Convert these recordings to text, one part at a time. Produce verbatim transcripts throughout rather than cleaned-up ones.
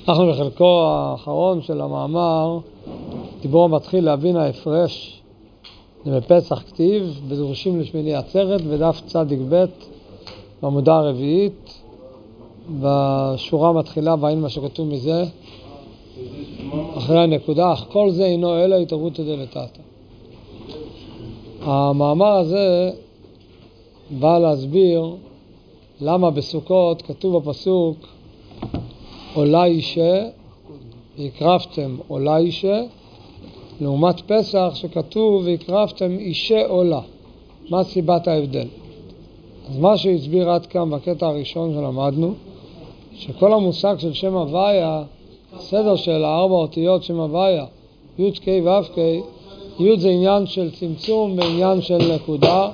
אנחנו בחלקו האחרון של המאמר, דיבור מתחיל להבין ההפרש בפסח כתיב, בדרושים לשמיני עצרת, בדף צדיק ב' בעמודה הרביעית, בשורה מתחילה, והנה מה שכתוב מזה, אחרי הנקודה, אך כל זה אינו אלא התערותא דלתתא. המאמר הזה בא להסביר למה בסוכות כתוב בפסוק עולה אישה, והקרבתם עולה אישה, לעומת פסח שכתוב והקרבתם אישה עולה. מה סיבת ההבדל? אז מה שהסביר עד כאן בקטע הראשון שלמדנו, שכל המושג של שם הוויה, הסדר של הארבע אותיות שם הוויה, י' ק' ו' ק', י' זה עניין של צמצום בעניין של נקודה,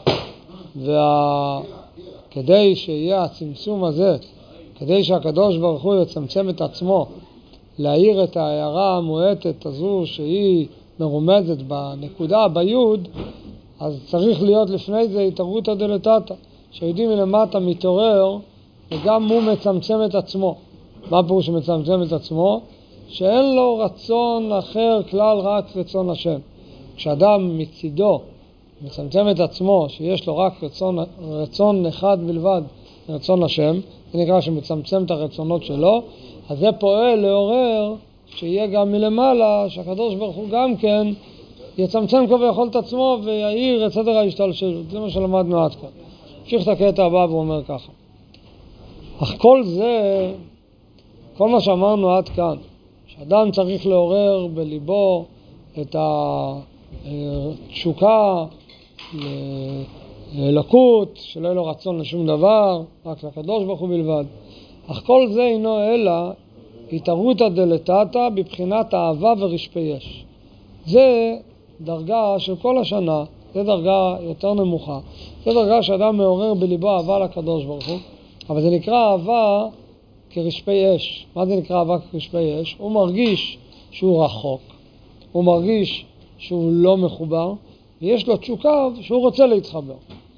וכדי שיהיה הצמצום הזה, כדי שהקדוש ברוך הוא יצמצם את עצמו, להאיר את ההערה המועטת הזו שהיא מרומזת בנקודה, ביוד, אז צריך להיות לפני זה התערותא דלתתא, שיודעים מלמטה מתעורר וגם הוא מצמצם את עצמו. מה פירוש שמצמצם את עצמו? שאין לו רצון אחר כלל, רק רצון השם. כשאדם מצידו מצמצם את עצמו, שיש לו רק רצון, רצון אחד בלבד, רצון השם, זה נקרא שמצמצם את הרצונות שלו, אז זה פועל לעורר שיהיה גם מלמעלה, שהקדוש ברוך הוא גם כן יצמצם כביכול את עצמו ויעיר את סדר ההשתלשלות. זה מה שלמדנו עד כאן. המשיך את הקטע הבא ואומר ככה. אך כל זה, כל מה שאמרנו עד כאן, שאדם צריך לעורר בליבו את התשוקה ללקות, שלא יהיה לו רצון לשום דבר, רק לקדוש ברוך הוא בלבד. אך כל זה אינו אלא התערותא דלתתא בבחינת אהבה ורשפי יש. זה דרגה של כל השנה, זה דרגה יותר נמוכה. זה דרגה שאדם מעורר בליבו אהבה לקדוש ברוך הוא, אבל זה נקרא אהבה כרשפי אש. מה זה נקרא אהבה כרשפי אש? הוא מרגיש שהוא רחוק, הוא מרגיש שהוא לא מחובר, ויש לו תשוקה שהוא רוצה להתחבר.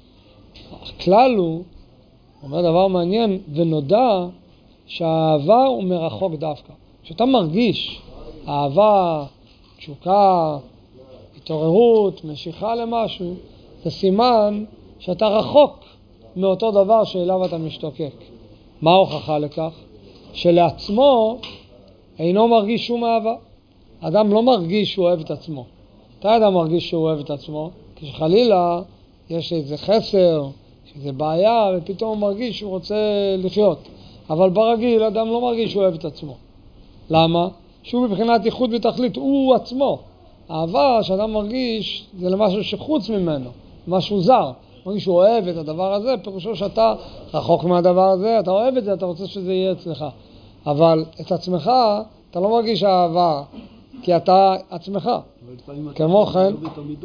הכלל הוא, אומר דבר מעניין, ונודע שהאהבה הוא מרחוק דווקא. כשאתה מרגיש אהבה, תשוקה, התעוררות, משיכה למשהו, זה סימן שאתה רחוק מאותו דבר שאליו אתה משתוקק. מה ההוכחה לכך? שלעצמו אינו מרגיש שום אהבה. אדם לא מרגיש שהוא אוהב את עצמו. אתה אדם מרגיש שהוא אוהב את עצמו, כשחלילה יש איזה חסר, איזה בעיה, ופתאום הוא מרגיש שהוא רוצה לחיות. אבל ברגיל אדם לא מרגיש שהוא אוהב את עצמו. למה? שהוא מבחינת ייחוד ותכלית, הוא עצמו. האהבה שאדם מרגיש זה למשהו שחוץ ממנו, משהו זר. מרגיש שהוא אוהב את הדבר הזה, פירושו שאתה רחוק מהדבר הזה, אתה אוהב את זה, אתה רוצה שזה יהיה אצלך. אבל את עצמך אתה לא מרגיש אהבה, כי אתה עצמך. כמו כן,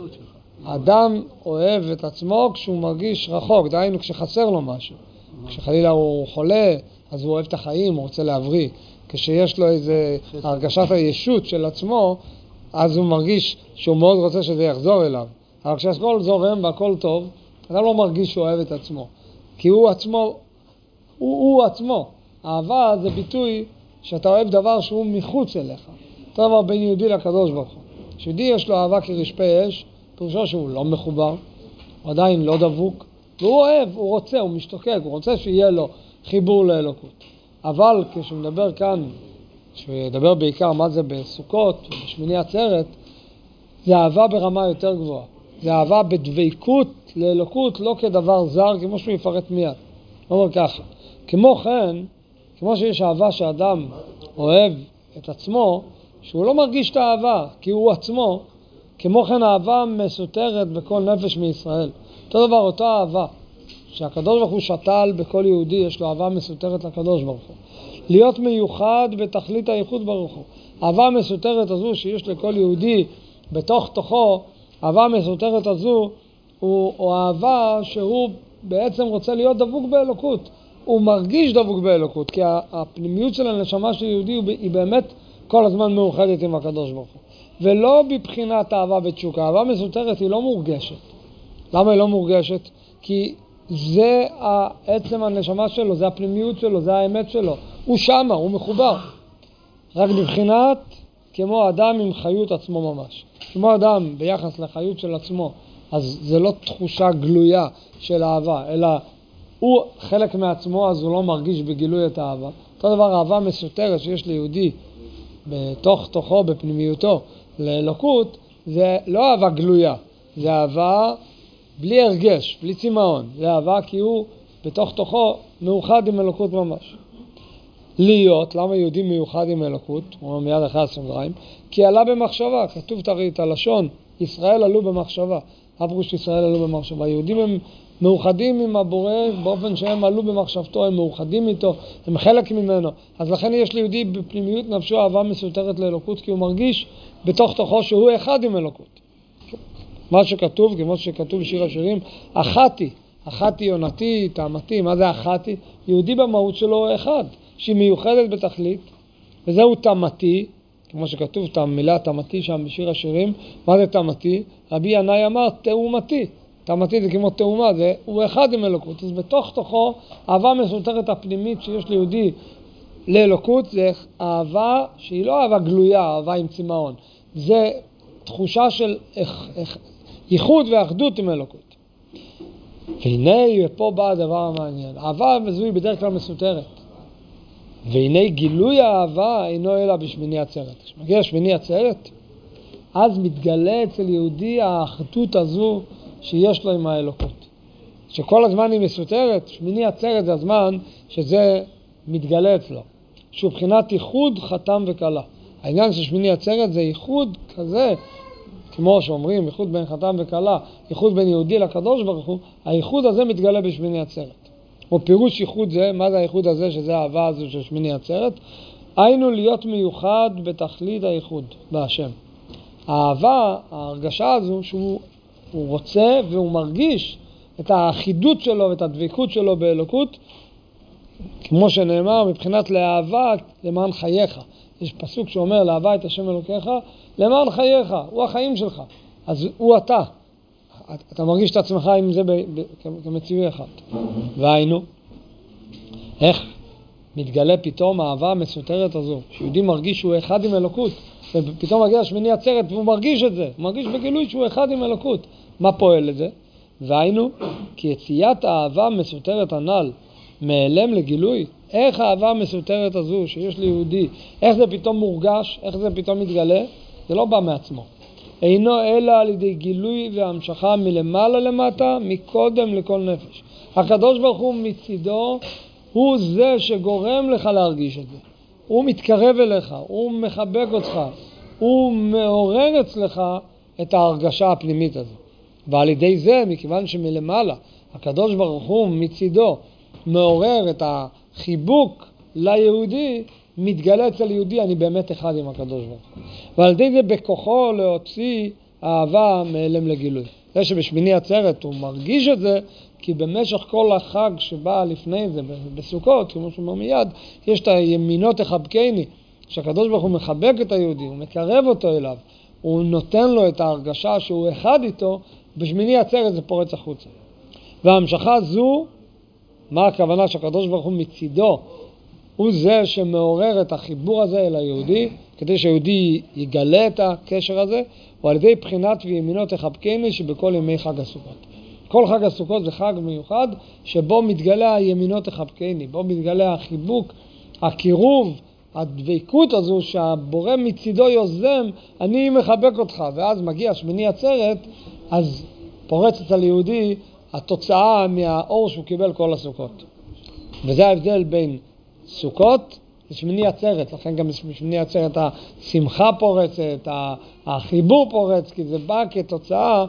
אדם אוהב את עצמו כשהוא מרגיש רחוק, דהיינו כשחסר לו משהו. כשחלילה הוא חולה, אז הוא אוהב את החיים, הוא רוצה להבריא. כשיש לו איזה הרגשת הישות של עצמו, אז הוא מרגיש שהוא מאוד רוצה שזה יחזור אליו. אבל כשהכל זורם והכל טוב, אדם לא מרגיש שהוא אוהב את עצמו. כי הוא עצמו, הוא, הוא עצמו. אהבה זה ביטוי שאתה אוהב דבר שהוא מחוץ אליך. אותו דבר בין יהודי לקדוש ברוך הוא. כשיהודי יש לו אהבה כרשפי אש, פירושו שהוא לא מחובר, הוא עדיין לא דבוק, והוא אוהב, הוא רוצה, הוא משתוקק, הוא רוצה שיהיה לו חיבור לאלוקות. אבל כשמדבר כאן, כשמדבר בעיקר מה זה בסוכות, בשמיני עצרת, זה אהבה ברמה יותר גבוהה. זה אהבה בדבקות לאלוקות, לא כדבר זר, כמו שהוא יפרט מיד. הוא אומר ככה, כמו כן, כמו שיש אהבה שאדם אוהב את עצמו, שהוא לא מרגיש את האהבה, כי הוא עצמו, כמו כן האהבה מסותרת בכל נפש מישראל. אותו דבר, אותה אהבה, שהקדוש ברוך הוא שתל בכל יהודי, יש לו אהבה מסותרת לקדוש ברוך הוא. להיות מיוחד בתכלית הייחוד ברוך הוא. אהבה מסותרת הזו שיש לכל יהודי בתוך תוכו, אהבה מסותרת הזו, הוא, הוא אהבה שהוא בעצם רוצה להיות דבוק באלוקות. הוא מרגיש דבוק באלוקות, כי הפנימיות של הנשמה של יהודי היא באמת כל הזמן מאוחדת עם הקדוש ברוך הוא. ולא בבחינת אהבה ותשוקה. אהבה מסותרת היא לא מורגשת. למה היא לא מורגשת? כי זה עצם הנשמה שלו, זה הפנימיות שלו, זה האמת שלו. הוא שמה, הוא מחובר. רק בבחינת כמו אדם עם חיות עצמו ממש. כמו אדם ביחס לחיות של עצמו, אז זה לא תחושה גלויה של אהבה, אלא הוא חלק מעצמו, אז הוא לא מרגיש בגילוי את האהבה. אותו דבר, אהבה מסותרת שיש ליהודי בתוך תוכו, בפנימיותו, לאלוקות, זה לא אהבה גלויה, זה אהבה בלי הרגש, בלי צמאון. זה אהבה כי הוא בתוך תוכו מאוחד עם אלוקות ממש. להיות, למה יהודי מיוחד עם אלוקות? הוא אומר מיד אחרי הסוגריים, כי עלה במחשבה, כתוב תראי את הלשון, ישראל עלו במחשבה. הפירוש ישראל עלו במחשבה. יהודים הם מאוחדים עם הבורא באופן שהם עלו במחשבתו, הם מאוחדים איתו, הם חלק ממנו. אז לכן יש ליהודי בפנימיות נפשו אהבה מסותרת לאלוקות, כי הוא מרגיש בתוך תוכו שהוא אחד עם אלוקות. מה שכתוב, כמו שכתוב בשיר השירים, אחתי, אחתי יונתי, תאמתי. מה זה אחתי? יהודי במהות שלו הוא אחד, שהיא מיוחדת בתכלית, וזהו תאמתי, כמו שכתוב את המילה תאמתי שם בשיר השירים. מה זה תאמתי? רבי ינאי אמר תאומתי. תאמתי זה כמו תאומה, זה הוא אחד עם אלוקות. אז בתוך תוכו, אהבה מסותרת הפנימית שיש ליהודי לאלוקות, זה אהבה שהיא לא אהבה גלויה, אהבה עם צמאון. זה תחושה של ייחוד ואחדות עם אלוקות. והנה, פה בא הדבר המעניין. אהבה מזוהי בדרך כלל מסותרת. והנה גילוי האהבה אינו אלא בשמיני עצרת. כשמגיע שמיני עצרת, אז מתגלה אצל יהודי האחדות הזו שיש לו עם האלוקות. שכל הזמן היא מסותרת, שמיני עצרת זה הזמן שזה מתגלה אצלו. שהוא בחינת ייחוד חתם וקלה. העניין של שמיני עצרת זה ייחוד כזה, כמו שאומרים, ייחוד בין חתם וקלה, ייחוד בין יהודי לקדוש ברוך הוא, הייחוד הזה מתגלה בשמיני עצרת. או פירוש ייחוד זה, מה זה הייחוד הזה, שזה האהבה הזו של שמיני עצרת? היינו להיות מיוחד בתכלית הייחוד בהשם. האהבה, ההרגשה הזו, שהוא הוא רוצה והוא מרגיש את האחידות שלו ואת הדבקות שלו באלוקות, כמו שנאמר, מבחינת לאהבה למען חייך. יש פסוק שאומר, לאהבה את השם אלוקיך, למען חייך, הוא החיים שלך. אז הוא אתה. אתה מרגיש את עצמך עם זה כמציאוי אחד. והיינו, איך מתגלה פתאום האהבה המסותרת הזו, שיהודי מרגיש שהוא אחד עם אלוקות, ופתאום מגיע שמיני עצרת והוא מרגיש את זה, הוא מרגיש בגילוי שהוא אחד עם אלוקות. מה פועל את זה? והיינו, כי יציאת האהבה המסותרת הנ"ל מאלם לגילוי, איך האהבה המסותרת הזו שיש ליהודי, איך זה פתאום מורגש, איך זה פתאום מתגלה, זה לא בא מעצמו. אינו אלא על ידי גילוי והמשכה מלמעלה למטה, מקודם לכל נפש. הקדוש ברוך הוא מצידו, הוא זה שגורם לך להרגיש את זה. הוא מתקרב אליך, הוא מחבק אותך, הוא מעורר אצלך את ההרגשה הפנימית הזו. ועל ידי זה, מכיוון שמלמעלה, הקדוש ברוך הוא מצידו מעורר את החיבוק ליהודי, מתגלה אצל יהודי, אני באמת אחד עם הקדוש ברוך הוא. ועל ידי זה בכוחו להוציא אהבה מאלם לגילוי. זה שבשמיני עצרת הוא מרגיש את זה, כי במשך כל החג שבא לפני זה, בסוכות, כמו שאומר מיד, יש את הימינות תחבקני, שהקדוש ברוך הוא מחבק את היהודי, הוא מקרב אותו אליו, הוא נותן לו את ההרגשה שהוא אחד איתו, בשמיני עצרת זה פורץ החוצה. וההמשכה זו, מה הכוונה שהקדוש ברוך הוא מצידו, הוא זה שמעורר את החיבור הזה אל היהודי, כדי שהיהודי יגלה את הקשר הזה, או על ידי בחינת וימינות תחבקני שבכל ימי חג הסוכות. כל חג הסוכות זה חג מיוחד, שבו מתגלה הימינות תחבקני, בו מתגלה החיבוק, הקירוב, הדבקות הזו שהבורא מצידו יוזם, אני מחבק אותך, ואז מגיע שמיני עצרת, אז פורץ אצל יהודי התוצאה מהאור שהוא קיבל כל הסוכות. וזה ההבדל בין סוכות לשמיני עצרת, לכן גם בשמיני עצרת השמחה פורצת, החיבור פורץ, כי זה בא כתוצאה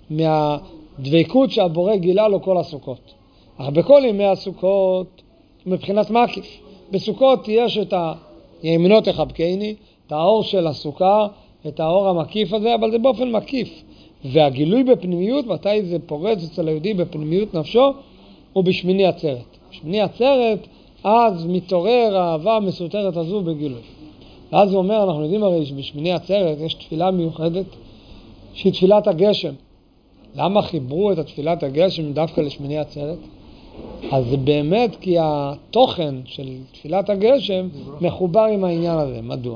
מהדבקות שהבורא גילה לו כל הסוכות. אך בכל ימי הסוכות, מבחינת מקיף, בסוכות יש את הימינות תחבקני, את האור של הסוכה, את האור המקיף הזה, אבל זה באופן מקיף. והגילוי בפנימיות, מתי זה פורץ אצל היהודי בפנימיות נפשו, הוא בשמיני עצרת. בשמיני עצרת, אז מתעורר האהבה המסותרת הזו בגילוי. ואז הוא אומר, אנחנו יודעים הרי שבשמיני עצרת יש תפילה מיוחדת, שהיא תפילת הגשם. למה חיברו את התפילת הגשם דווקא לשמיני עצרת? אז זה באמת כי התוכן של תפילת הגשם מחובר עם העניין הזה. מדוע?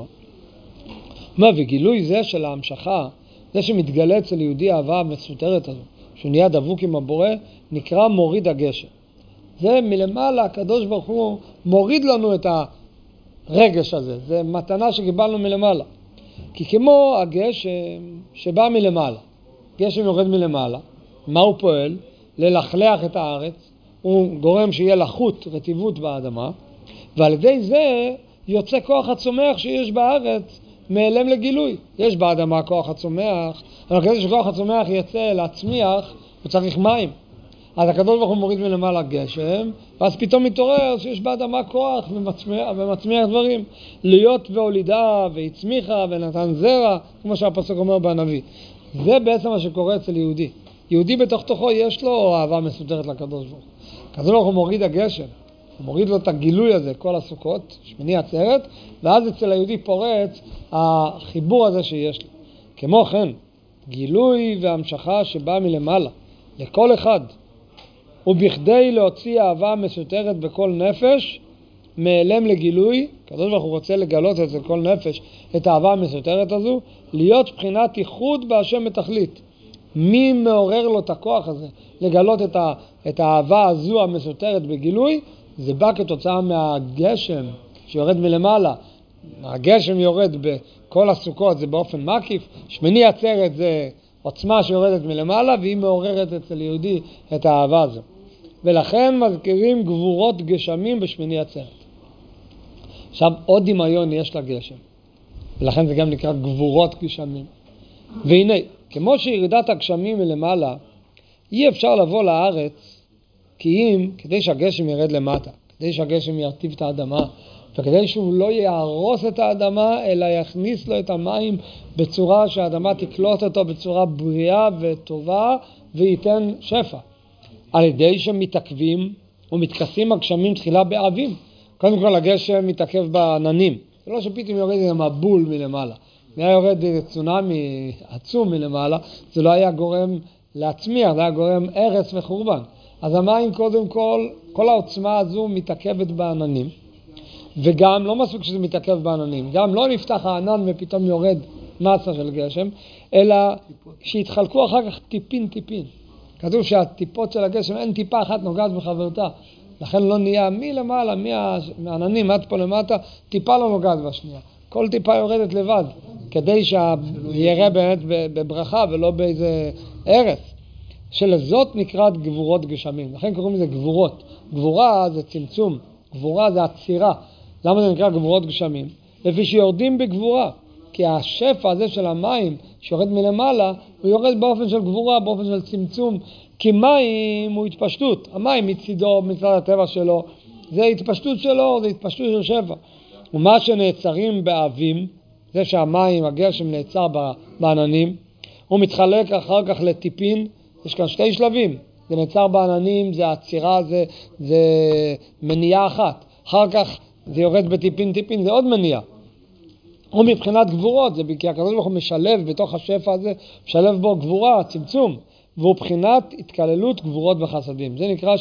מה, וגילוי זה של ההמשכה, זה שמתגלה אצל יהודי האהבה המסותרת הזו, שהוא נהיה דבוק עם הבורא, נקרא מוריד הגשם. זה מלמעלה, הקדוש ברוך הוא מוריד לנו את הרגש הזה. זה מתנה שקיבלנו מלמעלה. כי כמו הגשם שבא מלמעלה, גשם יורד מלמעלה, מה הוא פועל? ללכלח את הארץ, הוא גורם שיהיה לחות, רטיבות באדמה, ועל ידי זה יוצא כוח הצומח שיש בארץ מאלם לגילוי. יש באדמה כוח הצומח, אבל כדי שכוח הצומח יצא להצמיח, הוא צריך מים. אז הקדוש ברוך הוא מוריד מלמעלה גשם, ואז פתאום מתעורר שיש באדמה כוח ומצמיח, ומצמיח דברים. להיות והולידה והצמיחה ונתן זרע, כמו שהפסוק אומר בנביא. זה בעצם מה שקורה אצל יהודי. יהודי בתוך תוכו יש לו אהבה מסותרת לקדוש ברוך הוא. הקדוש ברוך הוא מוריד הגשם, הוא מוריד לו את הגילוי הזה, כל הסוכות, שמיני עצרת, ואז אצל היהודי פורץ החיבור הזה שיש לו. כמו כן, גילוי והמשכה שבא מלמעלה, לכל אחד, ובכדי להוציא אהבה מסותרת בכל נפש, מאלם לגילוי, הקדוש ברוך הוא רוצה לגלות אצל כל נפש את האהבה המסותרת הזו, להיות בחינת ייחוד בהשם בתכלית. מי מעורר לו את הכוח הזה לגלות את, ה, את האהבה הזו המסותרת בגילוי? זה בא כתוצאה מהגשם שיורד מלמעלה. הגשם יורד בכל הסוכות, זה באופן מקיף. שמיני עצרת זה עוצמה שיורדת מלמעלה, והיא מעוררת אצל יהודי את האהבה הזו. ולכן מזכירים גבורות גשמים בשמיני עצרת. עכשיו עוד דמיון יש לגשם, ולכן זה גם נקרא גבורות גשמים. והנה, כמו שירידת הגשמים מלמעלה, אי אפשר לבוא לארץ כי אם, כדי שהגשם ירד למטה, כדי שהגשם ירטיב את האדמה, וכדי שהוא לא יהרוס את האדמה, אלא יכניס לו את המים בצורה שהאדמה תקלוט אותו בצורה בריאה וטובה, וייתן שפע. על ידי שמתעכבים ומתכסים הגשמים תחילה באבים. קודם כל הגשם מתעכב בעננים. זה לא שפתאום יורד עם מבול מלמעלה. אם היה יורד צונמי עצום מלמעלה, זה לא היה גורם להצמיח, זה היה גורם הרס וחורבן. אז המים קודם כל, כל העוצמה הזו מתעכבת בעננים. וגם לא מספיק שזה מתעכב בעננים, גם לא נפתח הענן ופתאום יורד מסה של גשם, אלא שהתחלקו אחר כך טיפין טיפין. כתוב שהטיפות של הגשם, אין טיפה אחת נוגעת בחברתה. לכן לא נהיה מלמעלה, מהעננים עד פה למטה, טיפה לא נוגעת בשנייה. כל טיפה יורדת לבד, כדי שיראה באמת בברכה ולא באיזה ערס. שלזאת נקראת גבורות גשמים. לכן קוראים לזה גבורות. גבורה זה צמצום, גבורה זה עצירה. למה זה נקרא גבורות גשמים? לפי שיורדים בגבורה. כי השפע הזה של המים שיורד מלמעלה, הוא יורד באופן של גבורה, באופן של צמצום. כי מים הוא התפשטות. המים מצידו, מצד הטבע שלו, זה התפשטות שלו, זה התפשטות של שפע. ומה שנעצרים באבים, זה שהמים, הגשם נעצר בעננים, הוא מתחלק אחר כך לטיפין. יש כאן שתי שלבים. זה נעצר בעננים, זה עצירה, זה, זה מניעה אחת. אחר כך זה יורד בטיפין טיפין, זה עוד מניעה. ומבחינת גבורות, זה כי הקדוש ברוך הוא משלב בתוך השפע הזה, משלב בו גבורה, צמצום, והוא בחינת התקללות גבורות וחסדים. זה נקרא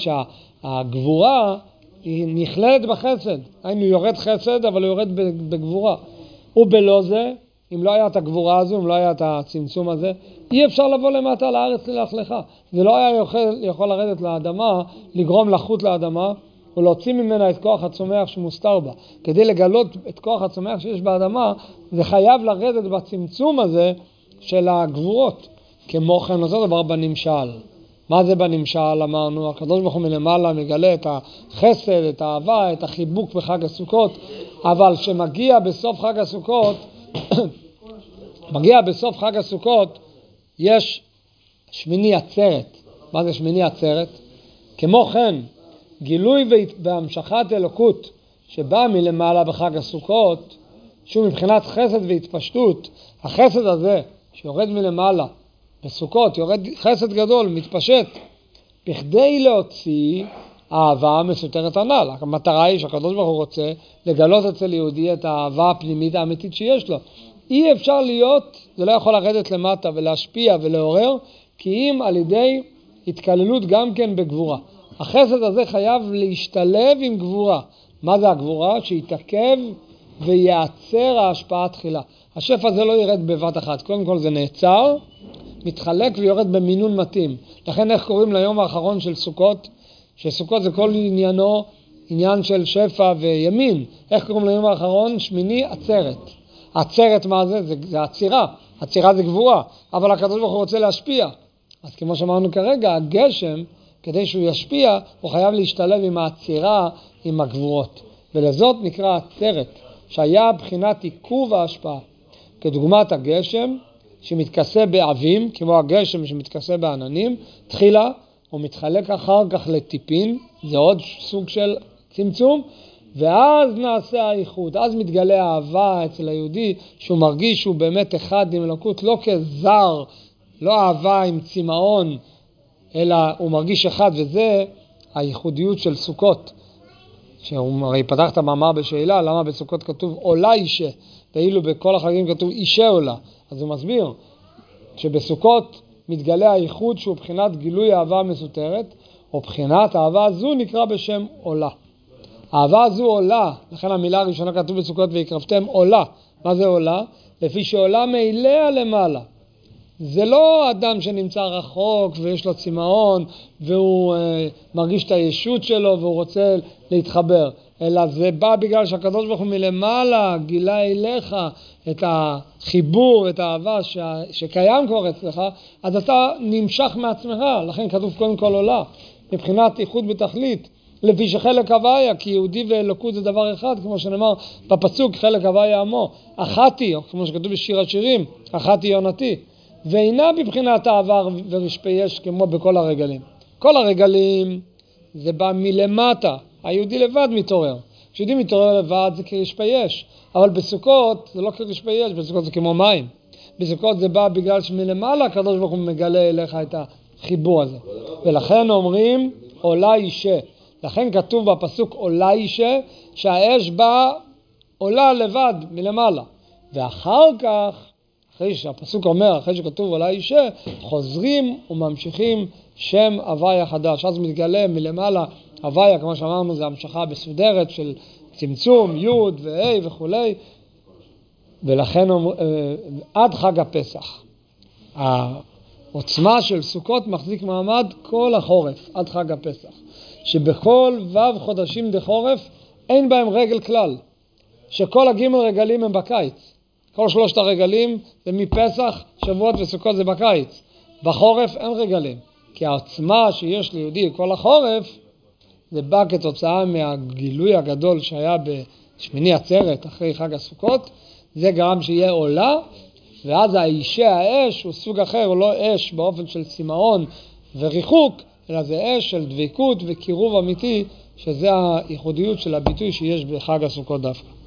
שהגבורה היא נכללת בחסד. היינו יורד חסד, אבל הוא יורד בגבורה. ובלא זה, אם לא היה את הגבורה הזו, אם לא היה את הצמצום הזה, אי אפשר לבוא למטה לארץ ללכלכה. זה לא היה יכול, יכול לרדת לאדמה, לגרום לחות לאדמה, ולהוציא ממנה את כוח הצומח שמוסתר בה. כדי לגלות את כוח הצומח שיש באדמה, זה חייב לרדת בצמצום הזה של הגבורות. כמו כן, אותו דבר בנמשל. מה זה בנמשל? אמרנו, הקדוש ברוך הוא מלמעלה מגלה את החסד, את האהבה, את החיבוק בחג הסוכות, אבל שמגיע בסוף חג הסוכות, מגיע בסוף חג הסוכות, יש שמיני עצרת. מה זה שמיני עצרת? כמו כן, גילוי והמשכת אלוקות שבא מלמעלה בחג הסוכות, שהוא מבחינת חסד והתפשטות, החסד הזה שיורד מלמעלה בסוכות, יורד חסד גדול, מתפשט, בכדי להוציא האהבה מסותרת הנ"ל. המטרה היא שהקדוש ברוך הוא רוצה לגלות אצל יהודי את האהבה הפנימית האמיתית שיש לו. אי אפשר להיות, זה לא יכול לרדת למטה ולהשפיע ולעורר, כי אם על ידי התקללות גם כן בגבורה. החסד הזה חייב להשתלב עם גבורה. מה זה הגבורה? שיתעכב ויעצר ההשפעה תחילה. השפע הזה לא ירד בבת אחת. קודם כל זה נעצר, מתחלק ויורד במינון מתאים. לכן איך קוראים ליום האחרון של סוכות? שסוכות זה כל עניינו, עניין של שפע וימין. איך קוראים ליום האחרון? שמיני עצרת. עצרת מה זה? זה, זה עצירה. עצירה זה גבורה. אבל הקדוש ברוך הוא רוצה להשפיע. אז כמו שאמרנו כרגע, הגשם, כדי שהוא ישפיע, הוא חייב להשתלב עם העצירה, עם הגבורות. ולזאת נקרא עצרת, שהיה בחינת עיכוב ההשפעה. כדוגמת הגשם, שמתכסה באבים, כמו הגשם שמתכסה בעננים, תחילה, הוא מתחלק אחר כך לטיפין, זה עוד סוג של צמצום, ואז נעשה האיחוד, אז מתגלה האהבה אצל היהודי, שהוא מרגיש שהוא באמת אחד עם אלוקות, לא כזר, לא אהבה עם צמאון, אלא הוא מרגיש אחד, וזה הייחודיות של סוכות. שהוא הרי פתח את המאמר בשאלה, למה בסוכות כתוב עולה אישה, ואילו בכל החגים כתוב אישה עולה. אז הוא מסביר שבסוכות מתגלה הייחוד שהוא בחינת גילוי אהבה מסותרת, או בחינת האהבה הזו נקרא בשם עולה. האהבה הזו עולה, לכן המילה הראשונה כתוב בסוכות ויקרבתם עולה. מה זה עולה? לפי שעולה מאליה למעלה. זה לא אדם שנמצא רחוק ויש לו צמאון והוא אה, מרגיש את הישות שלו והוא רוצה להתחבר, אלא זה בא בגלל שהקדוש ברוך הוא מלמעלה גילה אליך את החיבור, את האהבה ש... שקיים כבר אצלך, אז אתה נמשך מעצמך, לכן כתוב קודם כל עולה, מבחינת איחוד בתכלית, לפי שחלק הוויה, כי יהודי ואלוקות זה דבר אחד, כמו שנאמר בפסוק, חלק הוויה עמו, אחתי, או כמו שכתוב בשיר השירים, אחתי יונתי, ואינה בבחינת העבר ורשפי יש כמו בכל הרגלים. כל הרגלים זה בא מלמטה, היהודי לבד מתעורר. כשיהודי מתעורר לבד זה כרשפי יש, אבל בסוכות זה לא כרשפי יש, בסוכות זה כמו מים. בסוכות זה בא בגלל שמלמעלה הקדוש ברוך הוא מגלה אליך את החיבור הזה. ולכן אומרים עולה אישה. לכן כתוב בפסוק עולה אישה, שהאש באה עולה לבד מלמעלה. ואחר כך, אחרי שהפסוק אומר, אחרי שכתוב עולה אישה, חוזרים וממשיכים שם הוויה חדש. אז מתגלה מלמעלה הוויה, כמו שאמרנו, זה המשכה בסודרת של צמצום, י' וה' וכו'. ולכן עד חג הפסח. העוצמה של סוכות מחזיק מעמד כל החורף, עד חג הפסח. שבכל ו' חודשים דחורף אין בהם רגל כלל. שכל הגימל רגלים הם בקיץ. כל שלושת הרגלים זה מפסח, שבועות וסוכות זה בקיץ. בחורף אין רגלים. כי העוצמה שיש ליהודי כל החורף, זה בא כתוצאה מהגילוי הגדול שהיה בשמיני עצרת אחרי חג הסוכות. זה גרם שיהיה עולה, ואז האישה האש הוא סוג אחר, הוא לא אש באופן של צמאון וריחוק, אלא זה אש של דבקות וקירוב אמיתי, שזה הייחודיות של הביטוי שיש בחג הסוכות דווקא.